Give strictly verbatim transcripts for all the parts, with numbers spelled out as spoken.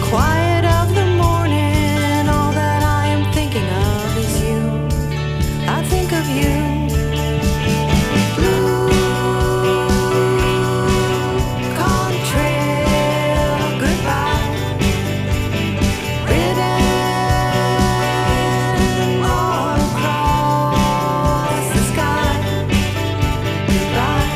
quiet of the morning, all that I am thinking of is you. I think of you. Blue contrail, goodbye. Written all across the sky. Goodbye.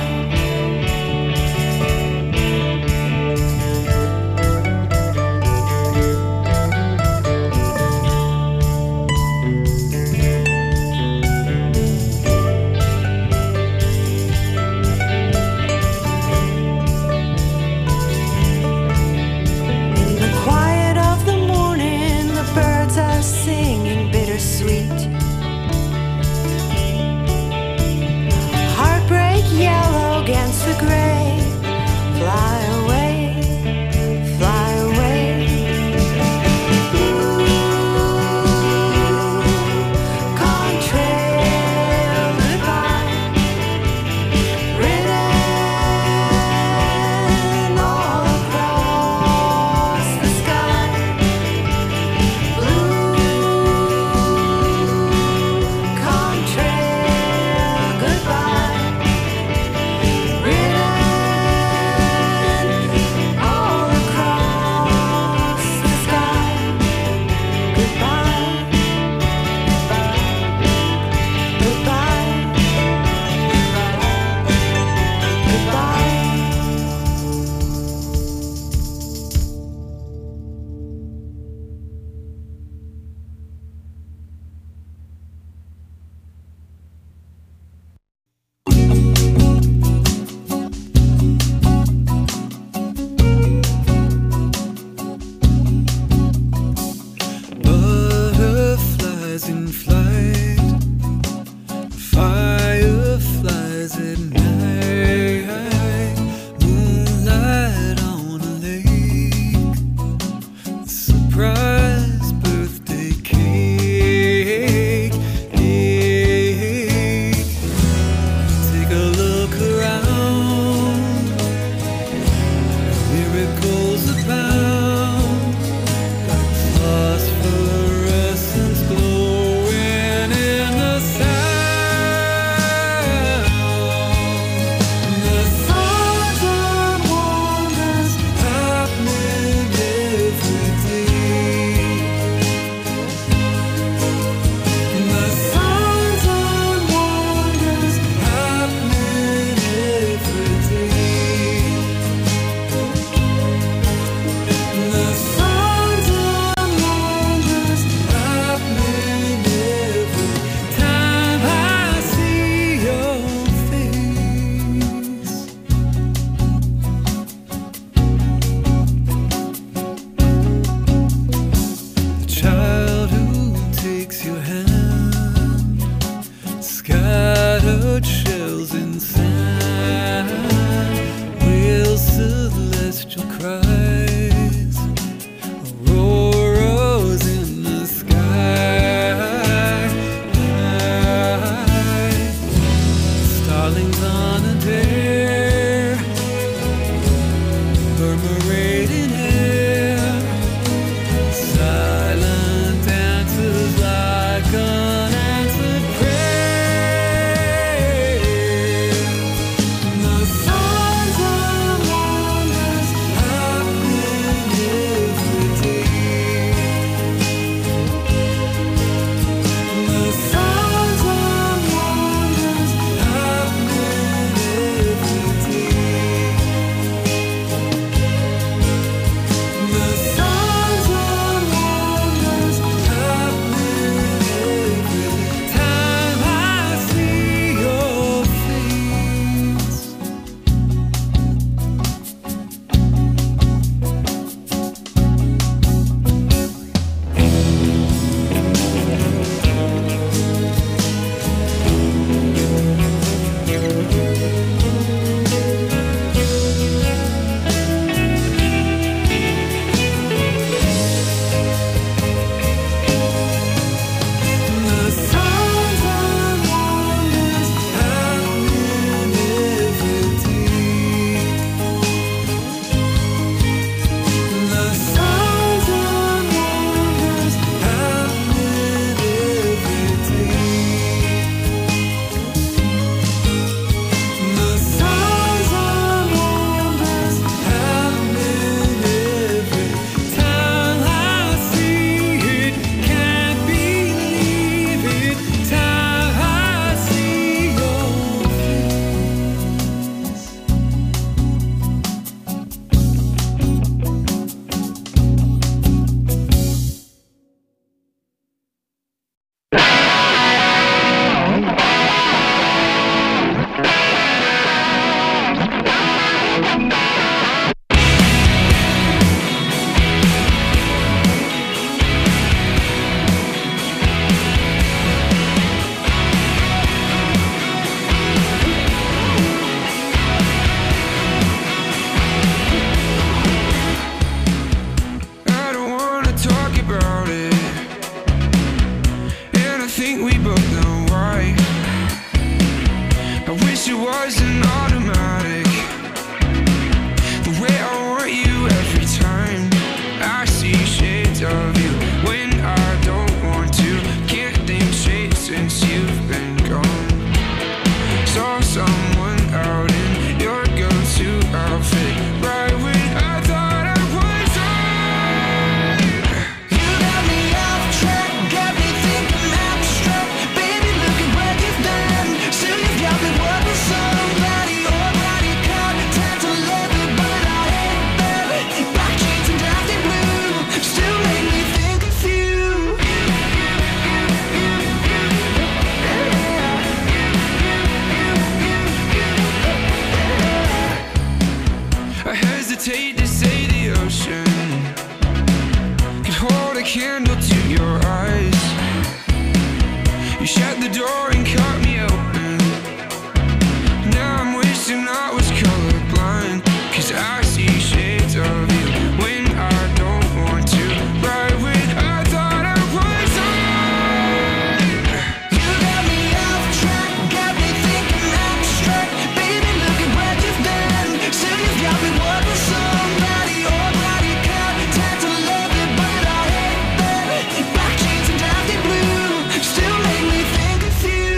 candle to your eyes. You shut the door and cut me open. Now I'm wishing I was colorblind, 'cause I see shades of you when I don't want to. Right when I thought I was on. You got me off track, got me thinking abstract. Baby, look at what you've done. So you've got me wanting somebody, or body contact to love it, but I hate that. Black jeans and dusty blue still make me think of you.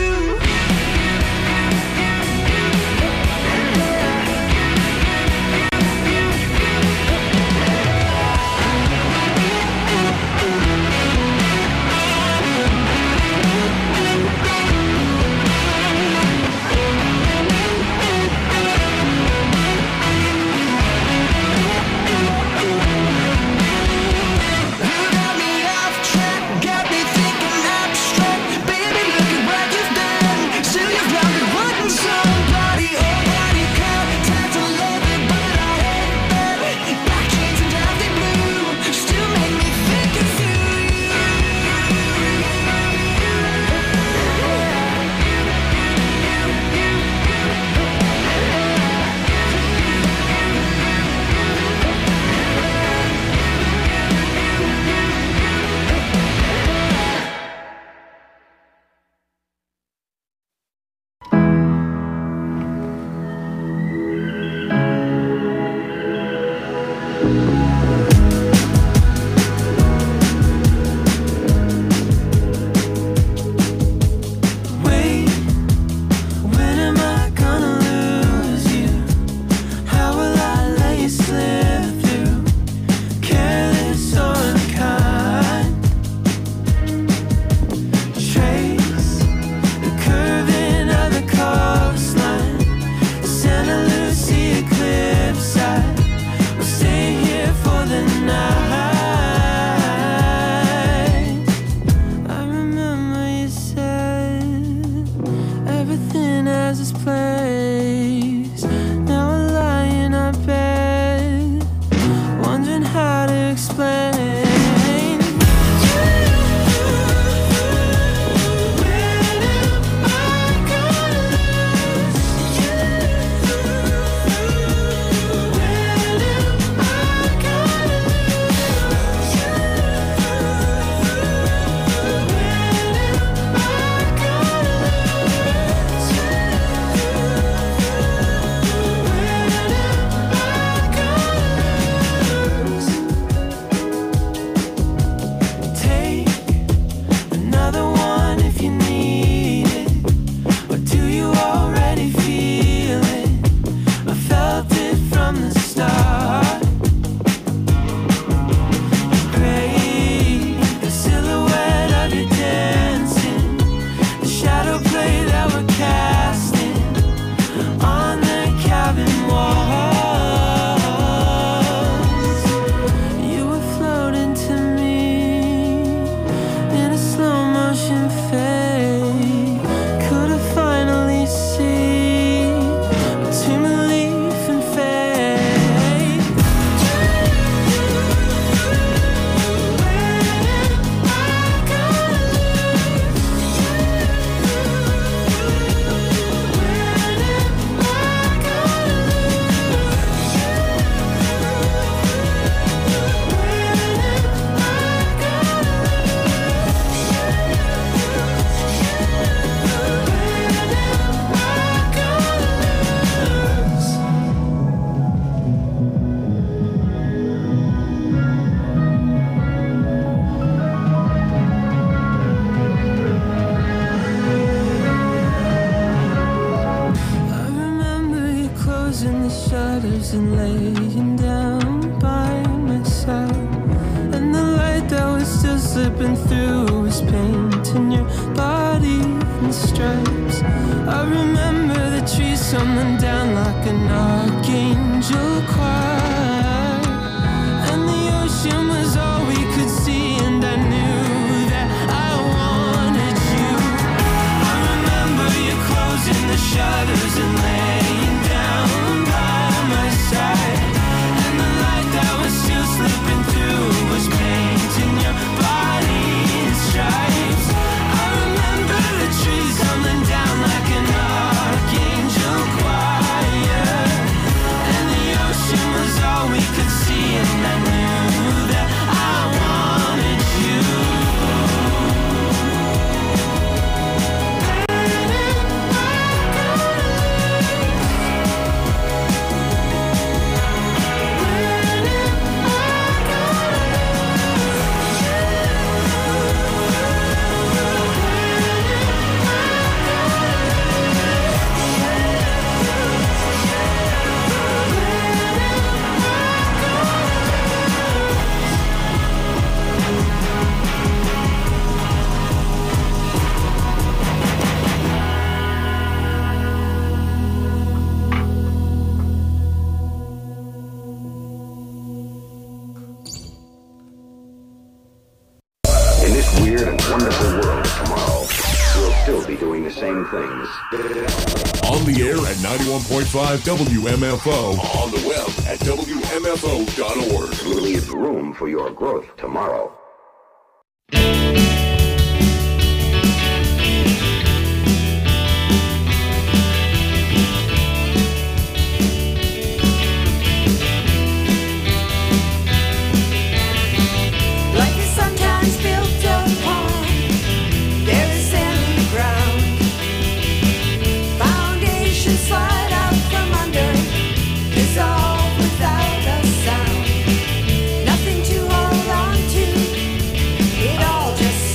And laying down by my side, and the light that was still slipping through was painting your body in stripes. I remember the trees tumbling down like an archangel choir, and the ocean was all we could see, and I knew that I wanted you. I remember you closing the shutters and laying down by my side, and the light that was still slipping through was painting your body weird and wonderful world of tomorrow, we'll still be doing the same things. On the air at ninety-one point five W M F O. On the web at W M F O dot org. Leave room for your growth tomorrow. Like is sometimes built upon, there is sand in the ground. Foundations slide out from under, dissolve without a sound. Nothing to hold on to, it all just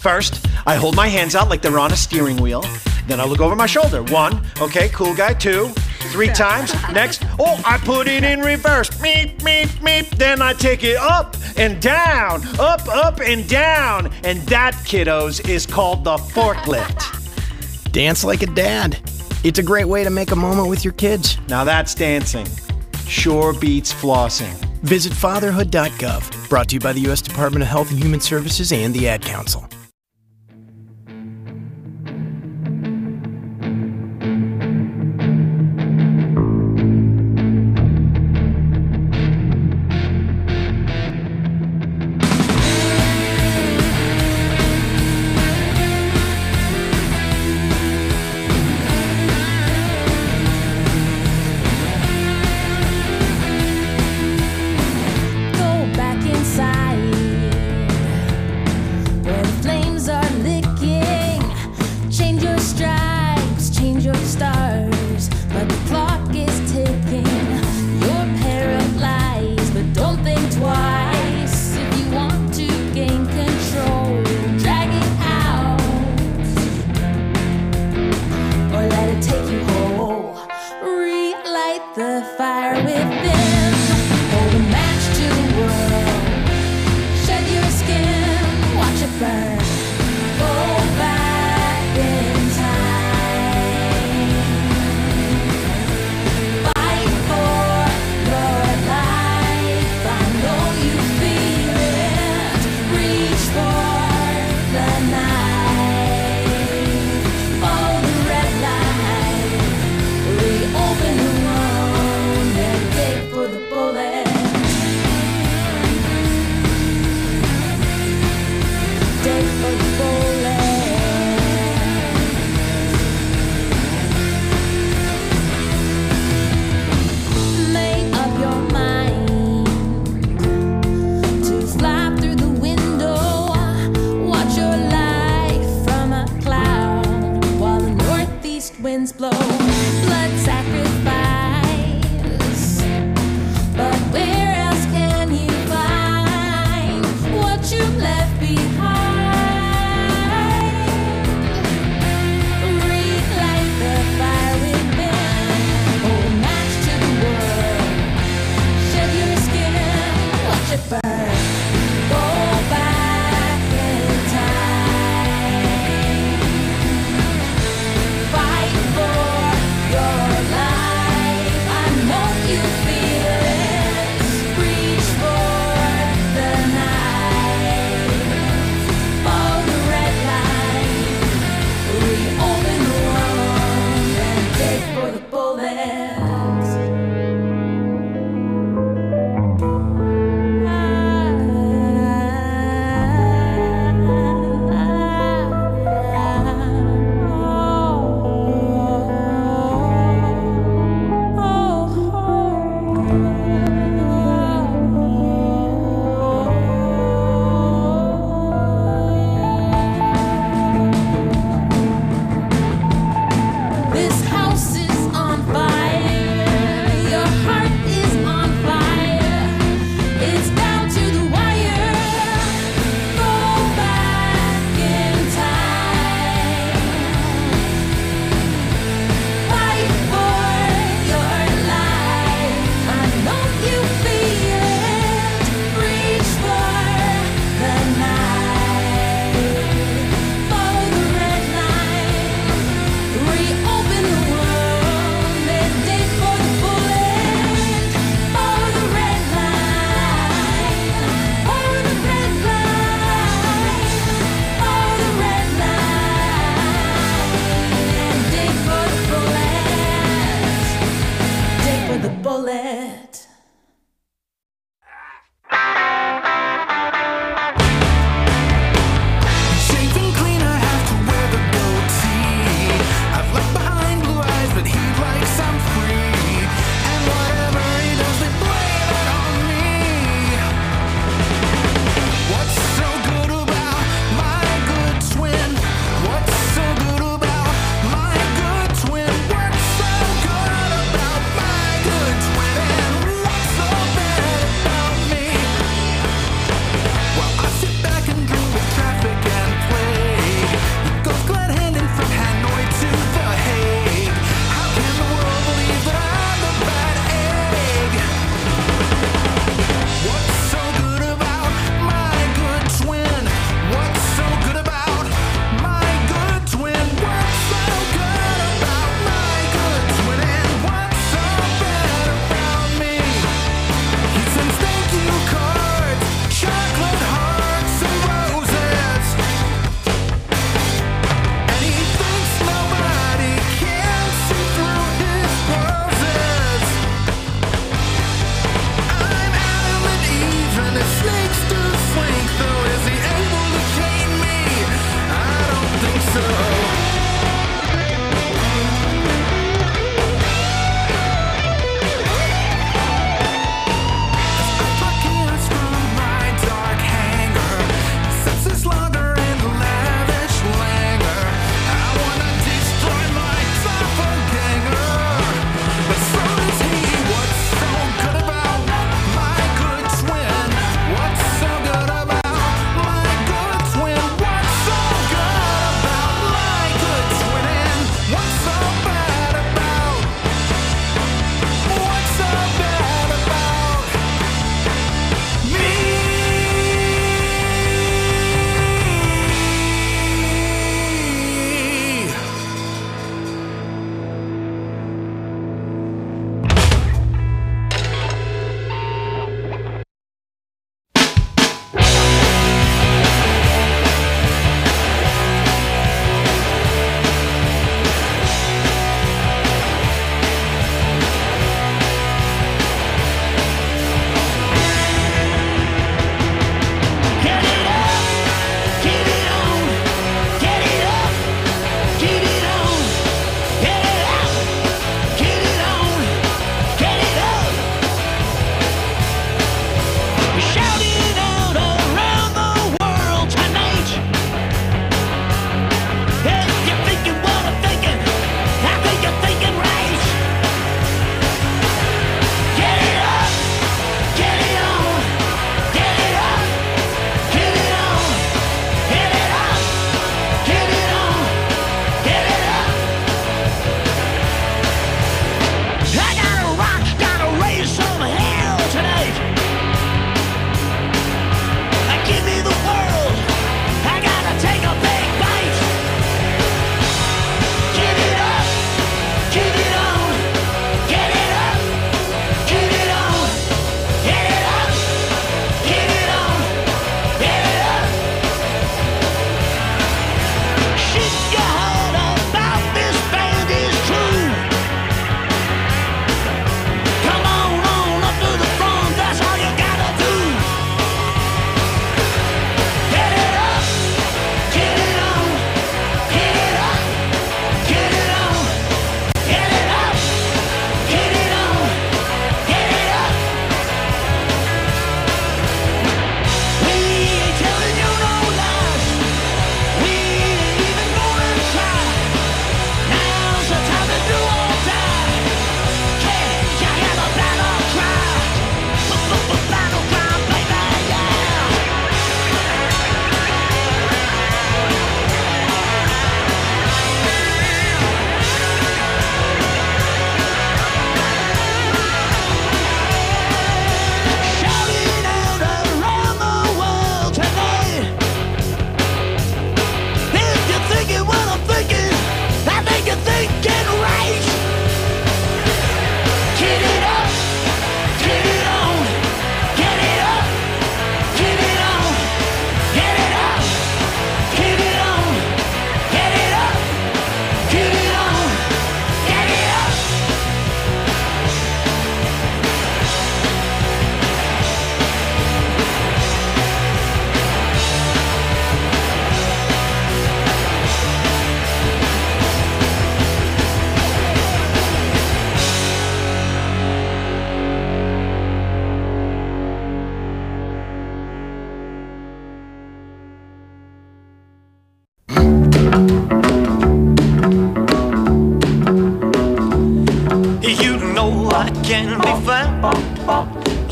First, I hold my hands out like they're on a steering wheel. Then I look over my shoulder. One, okay, cool guy. Two, three times. Next, oh, I put it in reverse. Meep, meep, meep. Then I take it up and down, up, up, and down. And that, kiddos, is called the forklift. Dance like a dad. It's a great way to make a moment with your kids. Now that's dancing. Sure beats flossing. Visit fatherhood dot gov. Brought to you by the U S Department of Health and Human Services and the Ad Council. Go back inside where the flame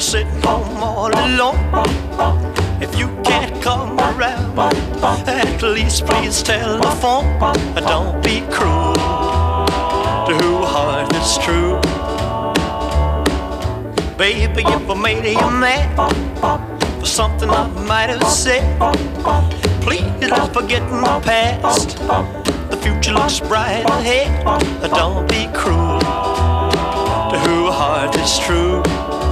sitting home all alone. If you can't come around, at least please telephone. Don't be cruel to who heart is true. Baby, if I made you mad for something I might have said, please don't forget my past. The future looks bright ahead. Don't be cruel to who heart is true.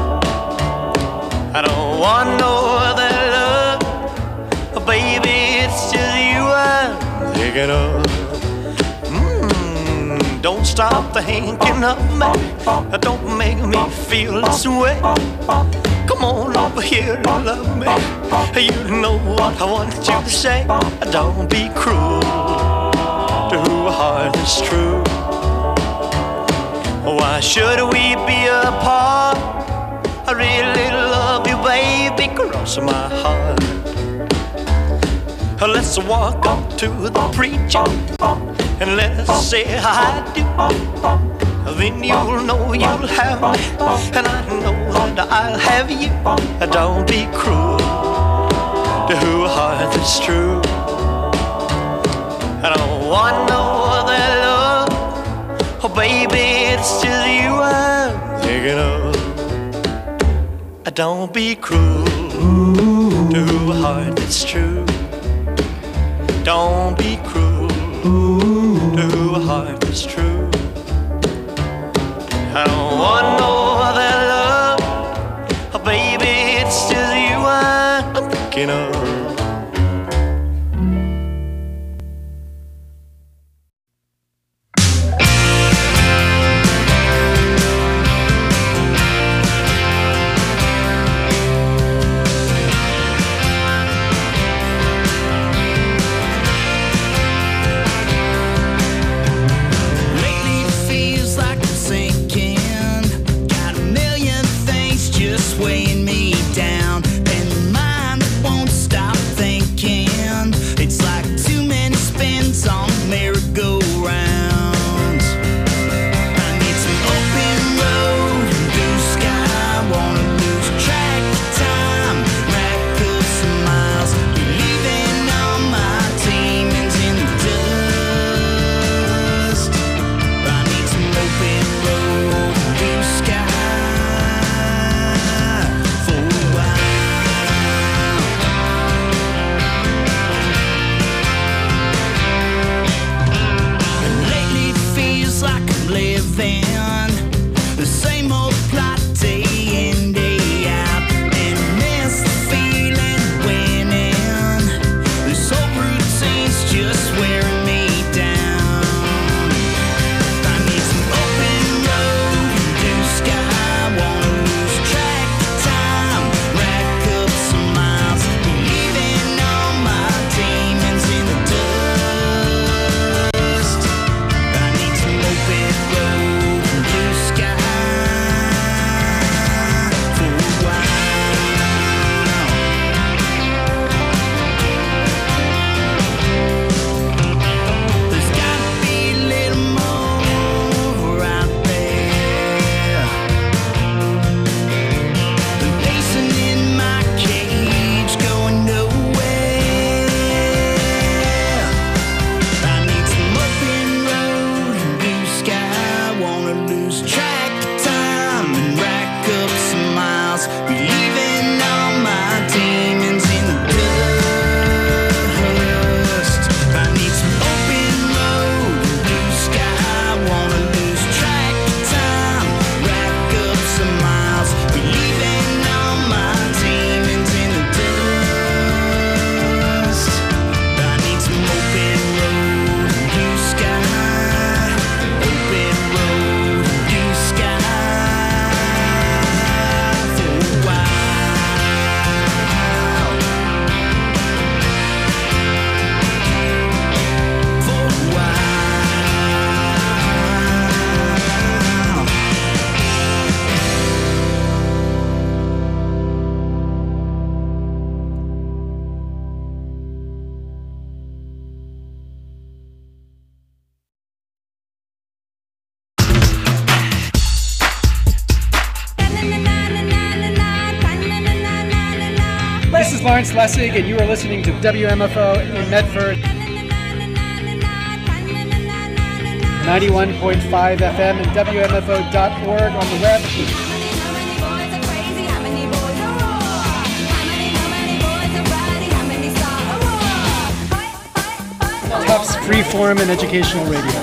I don't want no other love, baby, it's just you I'm thinking of. Mm, don't stop thinking of me. Don't make me feel this way. Come on over here and love me. You know what I want you to say. Don't be cruel to who heart is true. Why should we be apart? I really love you, baby, cross my heart. Let's walk up to the preacher and let's say I do. Then you'll know you'll have me, and I know that I'll have you. Don't be cruel to who heart is true. I don't want no other love, oh baby, it's just you I'm thinking of. Don't be cruel to who heart is true. Don't be cruel to who heart is true. I don't want no other love, oh baby, it's just you I'm thinking of. Lawrence Lessig, and you are listening to W M F O in Medford. ninety-one point five F M and W M F O dot org on the web. Tufts Freeform and Educational Radio.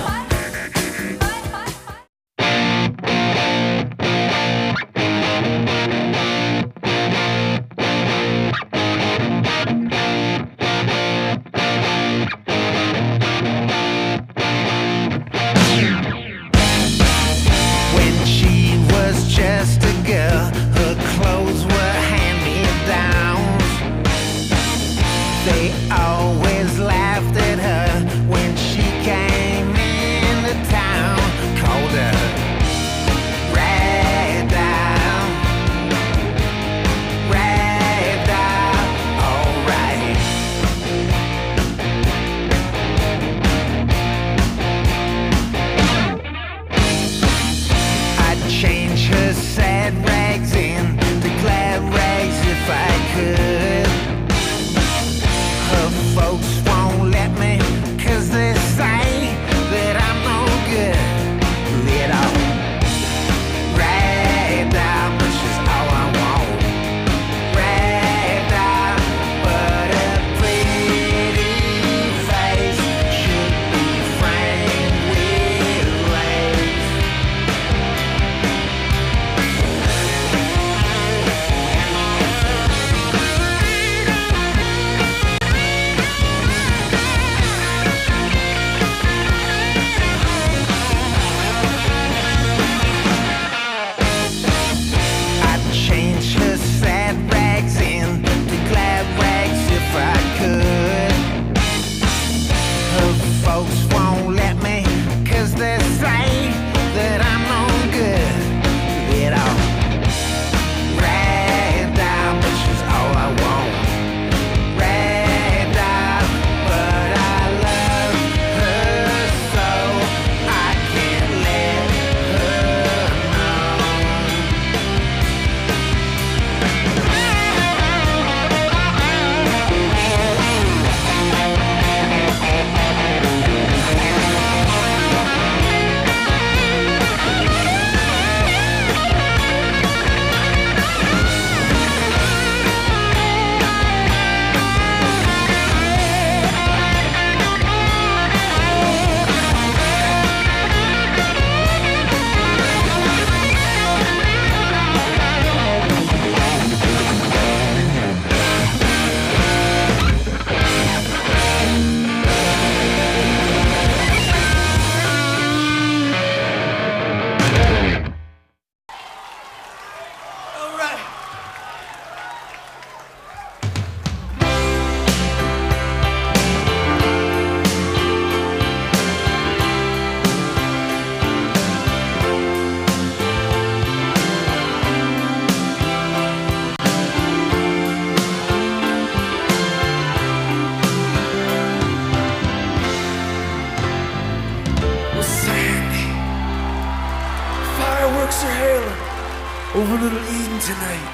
Over Little Eden tonight,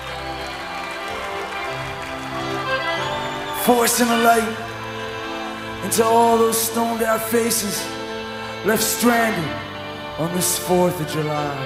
forcing a light into all those stoned out faces left stranded on this fourth of July.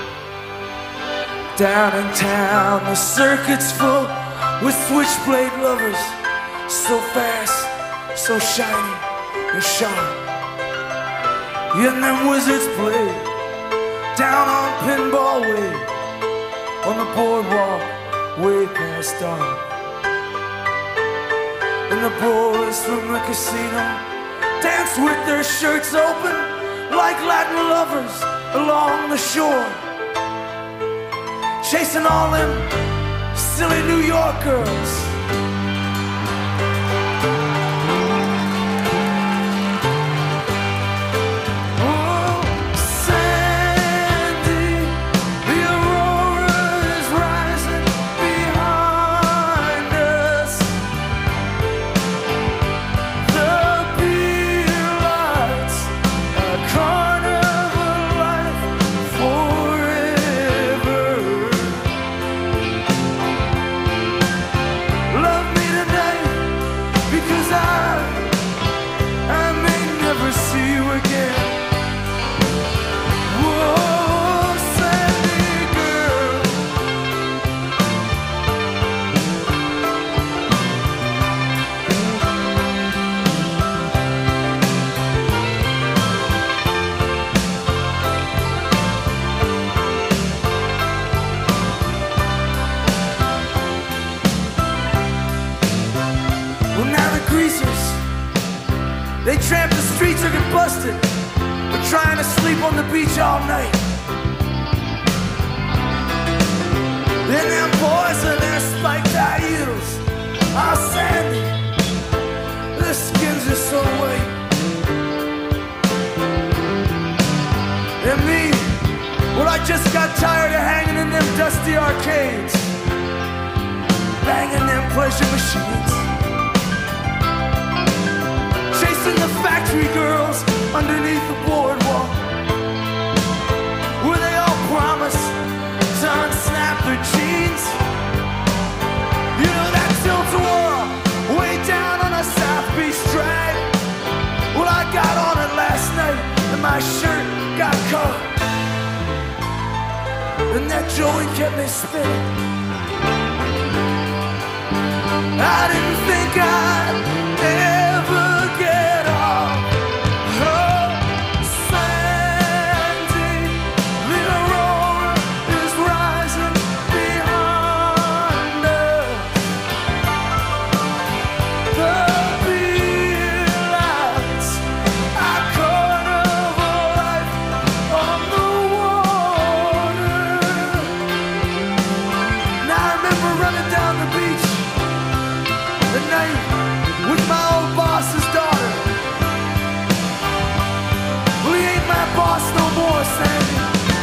Down in town, the circuit's full with switchblade lovers, so fast, so shiny, and sharp. And them wizards play down on Pinball Way, on the boardwalk, way past dark. And the boys from the casino dance with their shirts open like Latin lovers along the shore, chasing all them silly New York girls. They tramp the streets or get busted for trying to sleep on the beach all night. Then them boys in their spiked high heels are sandy, their skins are so white. And me, well, I just got tired of hanging in them dusty arcades, banging them pleasure machines, chasing the factory girls underneath the boardwalk, where they all promise to unsnap their jeans. You know that tilt-a-whirl way down on a South Beach drag? Well, I got on it last night and my shirt got caught, and that joint kept me spinning. I didn't think I'd ever get off. Oh, Sandy, the aurora is rising behind us. The beer lights are carnival life on the water. And I remember running down the beach at night with my old boss's daughter. Well, he ain't my boss no more, Sandy.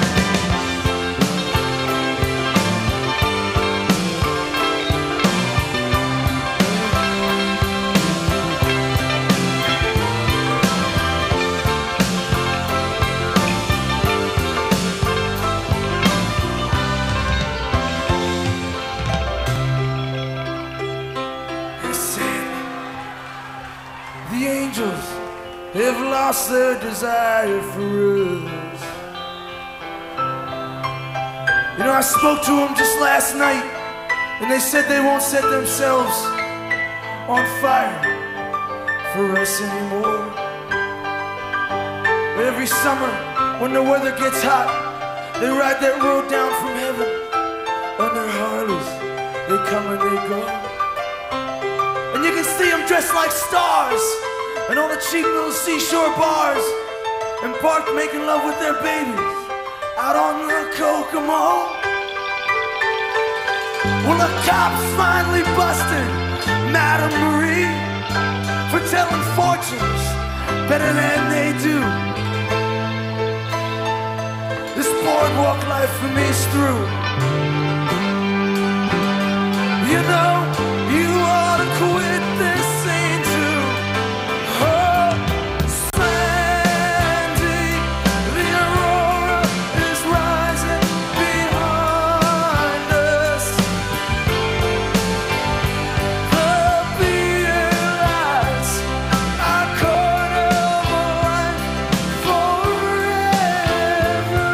The angels have lost their desire for us. You know, I spoke to them just last night, and they said they won't set themselves on fire for us anymore. But every summer, when the weather gets hot, they ride that road down from heaven on their Harleys. They come and they go. And you can see them dressed like stars and all the cheap little seashore bars, and parked making love with their babies out on the Kokomo. Well, the cops finally busted Madame Marie for telling fortunes better than they do. This boardwalk life for me is through. You know, you ought to quit this scene too. Oh, Sandy, the aurora is rising behind us. The beer lights are carnival life forever.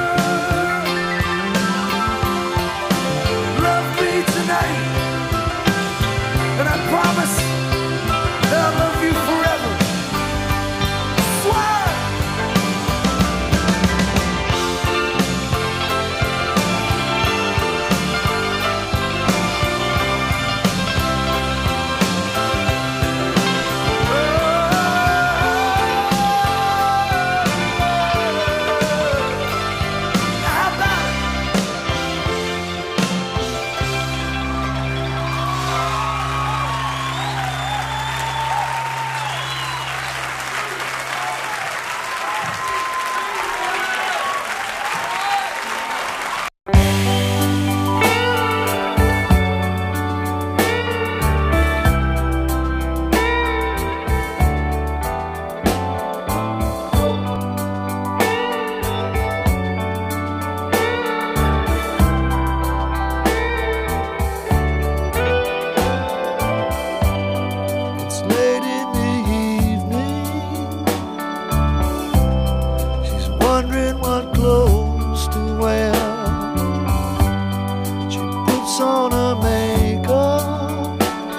Love me tonight, and I promise that I'll love you forever. Swear! How about it? It's late in the evening. She's wondering what clothes to wear. She puts on her makeup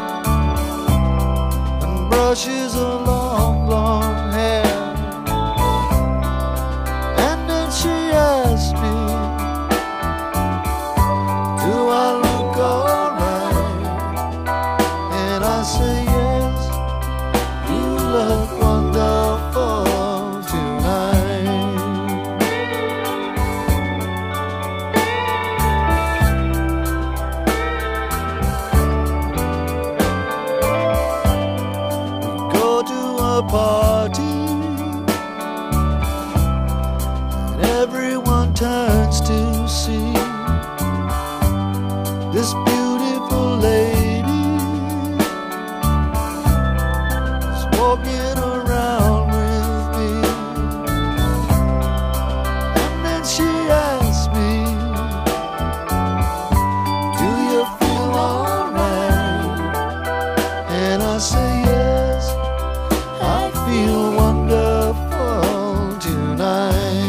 and brushes her long, long hair. And then she asks me, do I look alright? And I say yes, you look wonderful. a party, and everyone turns to see this beautiful lady is walking around with me. And then she asks me, do you feel alright? And I say yes, I feel wonderful tonight.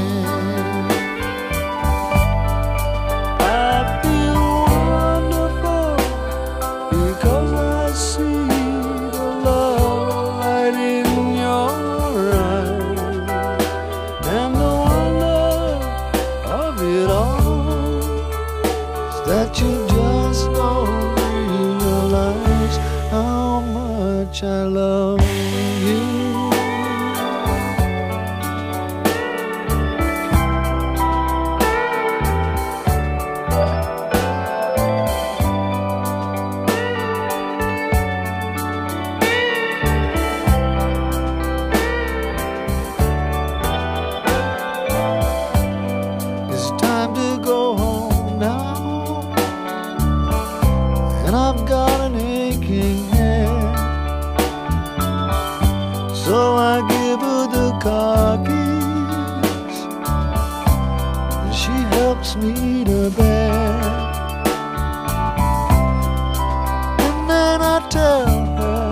I love you. It's time to go home now, and I've got an aching head. So I give her the car keys, and she helps me to bed. And then I tell her,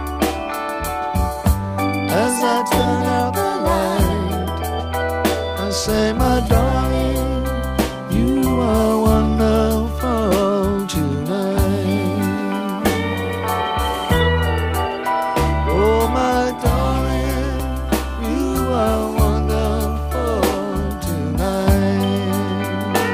as I turn out the light, I say, my darling, you are wonderful tonight. Oh, my darling, you are wonderful tonight.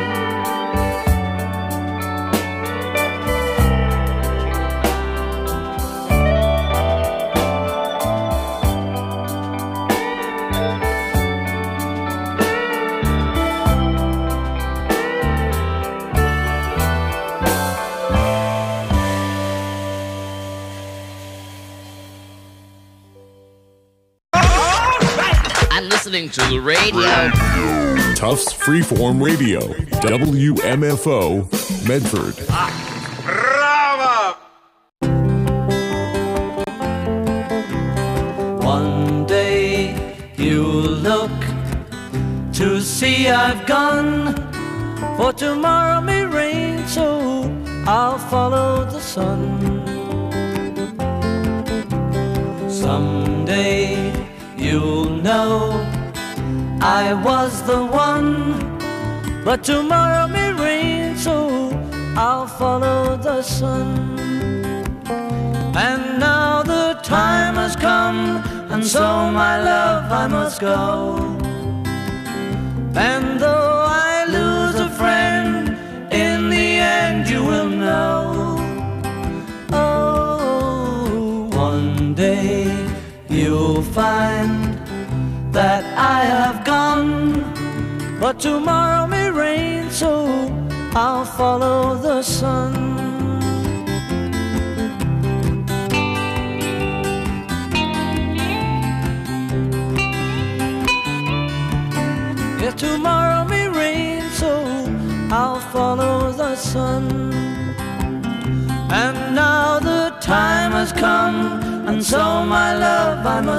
I'm listening to the radio. Tufts Freeform Radio, W M F O, Medford. Bravo! One day you'll look to see I've gone, for tomorrow may rain, so I'll follow the sun. Someday you'll know I was the one, but tomorrow may rain, so I'll follow the sun. And now the time has come, and so my love I must go. And though I lose a friend, in the end you will know. Oh, one day you'll find that I have gone, but tomorrow may rain, so I'll follow the sun. Yeah, tomorrow may rain, so I'll follow the sun. And now the time has come, and so my love I must